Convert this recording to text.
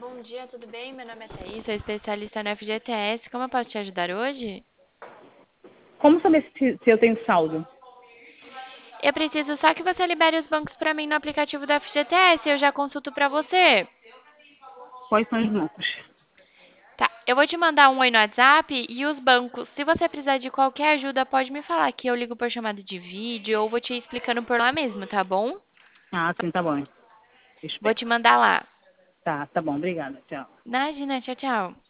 Bom dia, tudo bem? Meu nome é Thaís, sou especialista no FGTS. Como eu posso te ajudar hoje? Como saber se eu tenho saldo? Eu preciso só que você libere os bancos para mim no aplicativo do FGTS, eu já consulto para você. Quais são os bancos? Tá, eu vou te mandar um oi no WhatsApp e os bancos. Se você precisar de qualquer ajuda, pode me falar que eu ligo por chamada de vídeo ou vou te explicando por lá mesmo, tá bom? Ah, sim, tá bom. Eu Vou espero. te mandar lá. Tá bom. Obrigada. Tchau. Imagina, tchau, tchau.